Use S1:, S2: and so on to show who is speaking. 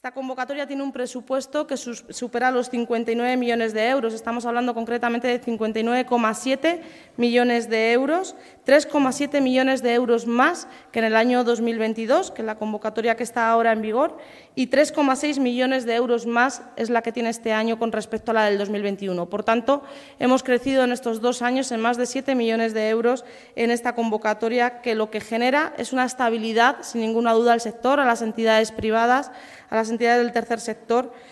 S1: Esta convocatoria tiene un presupuesto que supera los 59 millones de euros. Estamos hablando concretamente de 59,7 millones de euros, 3,7 millones de euros más que en el año 2022, que es la convocatoria que está ahora en vigor, y 3,6 millones de euros más es la que tiene este año con respecto a la del 2021. Por tanto, hemos crecido en estos 2 años en más de 7 millones de euros en esta convocatoria, que lo que genera es una estabilidad, sin ninguna duda, al sector, a las entidades privadas, a las entidades del tercer sector,